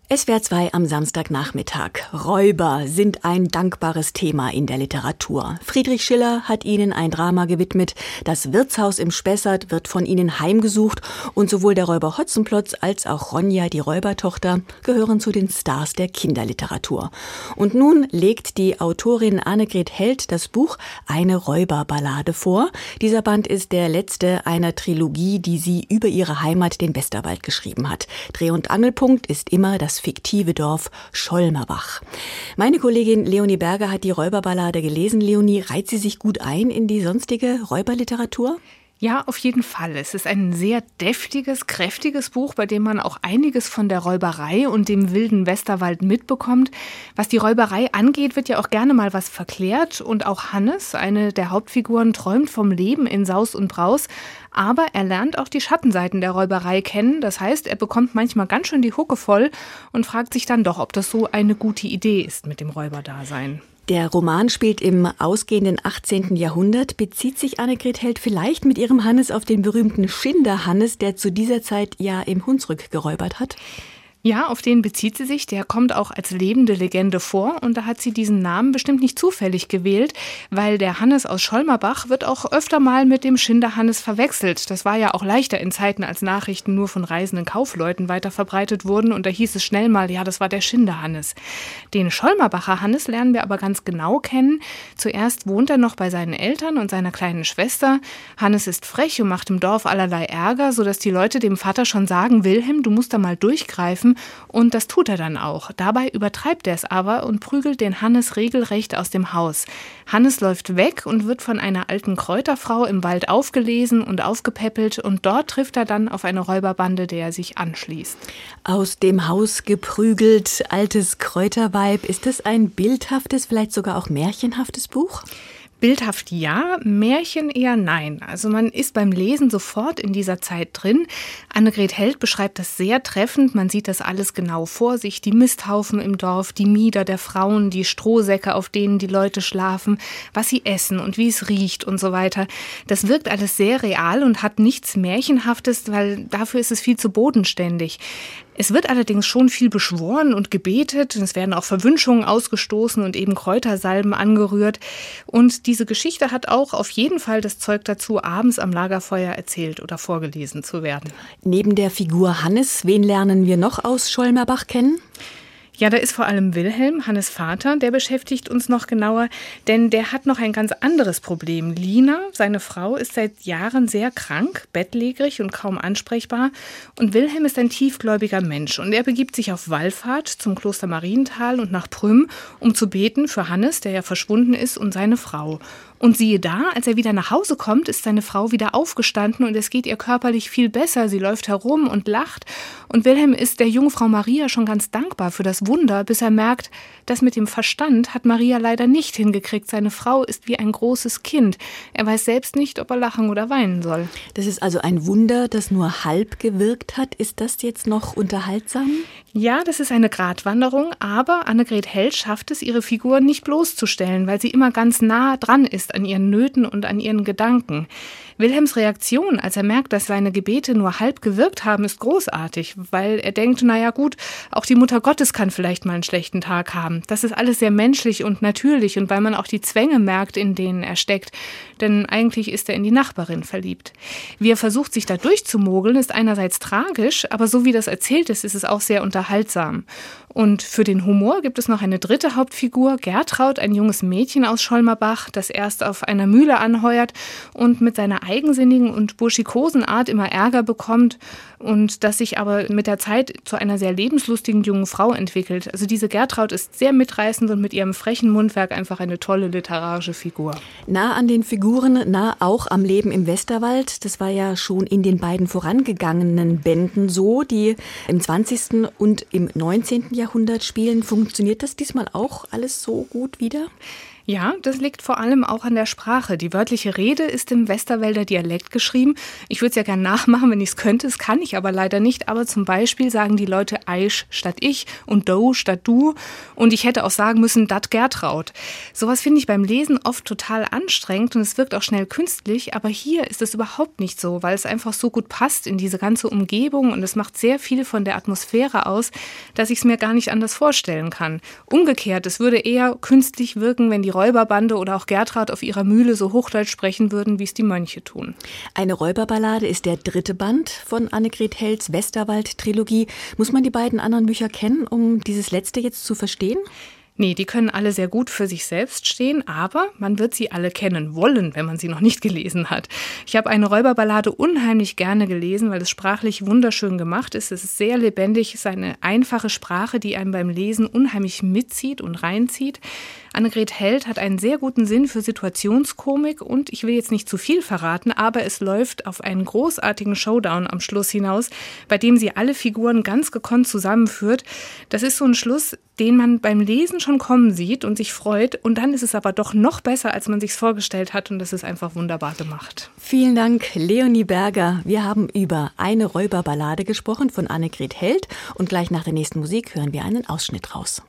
SWR 2 am Samstagnachmittag. Räuber sind ein dankbares Thema in der Literatur. Friedrich Schiller hat ihnen ein Drama gewidmet. Das Wirtshaus im Spessart wird von ihnen heimgesucht. Und sowohl der Räuber Hotzenplotz als auch Ronja, die Räubertochter, gehören zu den Stars der Kinderliteratur. Und nun legt die Autorin Annegret Held das Buch Eine Räuberballade vor. Dieser Band ist der letzte einer Trilogie, die sie über ihre Heimat, den Westerwald, geschrieben hat. Dreh- und Angelpunkt ist immer das fiktive Dorf Scholmerbach. Meine Kollegin Leonie Berger hat die Räuberballade gelesen. Leonie, reiht sie sich gut ein in die sonstige Räuberliteratur? Ja, auf jeden Fall. Es ist ein sehr deftiges, kräftiges Buch, bei dem man auch einiges von der Räuberei und dem wilden Westerwald mitbekommt. Was die Räuberei angeht, wird ja auch gerne mal was verklärt. Und auch Hannes, eine der Hauptfiguren, träumt vom Leben in Saus und Braus. Aber er lernt auch die Schattenseiten der Räuberei kennen. Das heißt, er bekommt manchmal ganz schön die Hucke voll und fragt sich dann doch, ob das so eine gute Idee ist mit dem Räuberdasein. Der Roman spielt im ausgehenden 18. Jahrhundert. Bezieht sich Annegret Held vielleicht mit ihrem Hannes auf den berühmten Schinderhannes, der zu dieser Zeit ja im Hunsrück geräubert hat? Ja, auf den bezieht sie sich. Der kommt auch als lebende Legende vor. Und da hat sie diesen Namen bestimmt nicht zufällig gewählt, weil der Hannes aus Scholmerbach wird auch öfter mal mit dem Schinderhannes verwechselt. Das war ja auch leichter in Zeiten, als Nachrichten nur von reisenden Kaufleuten weiter verbreitet wurden. Und da hieß es schnell mal, ja, das war der Schinderhannes. Den Scholmerbacher Hannes lernen wir aber ganz genau kennen. Zuerst wohnt er noch bei seinen Eltern und seiner kleinen Schwester. Hannes ist frech und macht im Dorf allerlei Ärger, sodass die Leute dem Vater schon sagen, Wilhelm, du musst da mal durchgreifen. Und das tut er dann auch. Dabei übertreibt er es aber und prügelt den Hannes regelrecht aus dem Haus. Hannes läuft weg und wird von einer alten Kräuterfrau im Wald aufgelesen und aufgepäppelt. Und dort trifft er dann auf eine Räuberbande, der er sich anschließt. Aus dem Haus geprügelt, altes Kräuterweib. Ist das ein bildhaftes, vielleicht sogar auch märchenhaftes Buch? Bildhaft ja, Märchen eher nein. Also man ist beim Lesen sofort in dieser Zeit drin. Annegret Held beschreibt das sehr treffend. Man sieht das alles genau vor sich. Die Misthaufen im Dorf, die Mieder der Frauen, die Strohsäcke, auf denen die Leute schlafen, was sie essen und wie es riecht und so weiter. Das wirkt alles sehr real und hat nichts Märchenhaftes, weil dafür ist es viel zu bodenständig. Es wird allerdings schon viel beschworen und gebetet. Es werden auch Verwünschungen ausgestoßen und eben Kräutersalben angerührt. Und diese Geschichte hat auch auf jeden Fall das Zeug dazu, abends am Lagerfeuer erzählt oder vorgelesen zu werden. Neben der Figur Hannes, wen lernen wir noch aus Scholmerbach kennen? Ja, da ist vor allem Wilhelm, Hannes' Vater, der beschäftigt uns noch genauer, denn der hat noch ein ganz anderes Problem. Lina, seine Frau, ist seit Jahren sehr krank, bettlägerig und kaum ansprechbar. Und Wilhelm ist ein tiefgläubiger Mensch und er begibt sich auf Wallfahrt zum Kloster Marienthal und nach Prüm, um zu beten für Hannes, der ja verschwunden ist, und seine Frau. Und siehe da, als er wieder nach Hause kommt, ist seine Frau wieder aufgestanden und es geht ihr körperlich viel besser. Sie läuft herum und lacht. Und Wilhelm ist der Jungfrau Maria schon ganz dankbar für das Wunder, bis er merkt, das mit dem Verstand hat Maria leider nicht hingekriegt. Seine Frau ist wie ein großes Kind. Er weiß selbst nicht, ob er lachen oder weinen soll. Das ist also ein Wunder, das nur halb gewirkt hat. Ist das jetzt noch unterhaltsam? Ja, das ist eine Gratwanderung, aber Annegret Held schafft es, ihre Figur nicht bloßzustellen, weil sie immer ganz nah dran ist an ihren Nöten und an ihren Gedanken. Wilhelms Reaktion, als er merkt, dass seine Gebete nur halb gewirkt haben, ist großartig, weil er denkt, naja gut, auch die Mutter Gottes kann vielleicht mal einen schlechten Tag haben. Das ist alles sehr menschlich und natürlich und weil man auch die Zwänge merkt, in denen er steckt. Denn eigentlich ist er in die Nachbarin verliebt. Wie er versucht, sich da durchzumogeln, ist einerseits tragisch, aber so wie das erzählt ist, ist es auch sehr unterhaltsam. Und für den Humor gibt es noch eine dritte Hauptfigur, Gertraud, ein junges Mädchen aus Scholmerbach, das erst auf einer Mühle anheuert und mit seiner eigensinnigen und burschikosen Art immer Ärger bekommt und das sich aber mit der Zeit zu einer sehr lebenslustigen jungen Frau entwickelt. Also diese Gertraud ist sehr mitreißend und mit ihrem frechen Mundwerk einfach eine tolle literarische Figur. Nah an den Figuren, nah auch am Leben im Westerwald. Das war ja schon in den beiden vorangegangenen Bänden so, die im 20. und im 19. Jahrhundert spielen. Funktioniert das diesmal auch alles so gut wieder? Ja, das liegt vor allem auch an der Sprache. Die wörtliche Rede ist im Westerwälder Dialekt geschrieben. Ich würde es ja gerne nachmachen, wenn ich es könnte. Das kann ich aber leider nicht. Aber zum Beispiel sagen die Leute Eisch statt ich und do statt du. Und ich hätte auch sagen müssen, dat Gertraud. Sowas finde ich beim Lesen oft total anstrengend und es wirkt auch schnell künstlich, aber hier ist es überhaupt nicht so, weil es einfach so gut passt in diese ganze Umgebung und es macht sehr viel von der Atmosphäre aus, dass ich es mir gar nicht anders vorstellen kann. Umgekehrt, es würde eher künstlich wirken, wenn die Räuberbande oder auch Gertraud auf ihrer Mühle so Hochdeutsch sprechen würden, wie es die Mönche tun. Eine Räuberballade ist der 3. Band von Annegret Hells Westerwald-Trilogie. Muss man die beiden anderen Bücher kennen, um dieses letzte jetzt zu verstehen? Nee, die können alle sehr gut für sich selbst stehen, aber man wird sie alle kennen wollen, wenn man sie noch nicht gelesen hat. Ich habe eine Räuberballade unheimlich gerne gelesen, weil es sprachlich wunderschön gemacht ist. Es ist sehr lebendig, es ist eine einfache Sprache, die einem beim Lesen unheimlich mitzieht und reinzieht. Annegret Held hat einen sehr guten Sinn für Situationskomik und ich will jetzt nicht zu viel verraten, aber es läuft auf einen großartigen Showdown am Schluss hinaus, bei dem sie alle Figuren ganz gekonnt zusammenführt. Das ist so ein Schluss, den man beim Lesen schon kommen sieht und sich freut und dann ist es aber doch noch besser, als man sich's vorgestellt hat und das ist einfach wunderbar gemacht. Vielen Dank, Leonie Berger. Wir haben über eine Räuberballade gesprochen von Annegret Held und gleich nach der nächsten Musik hören wir einen Ausschnitt raus.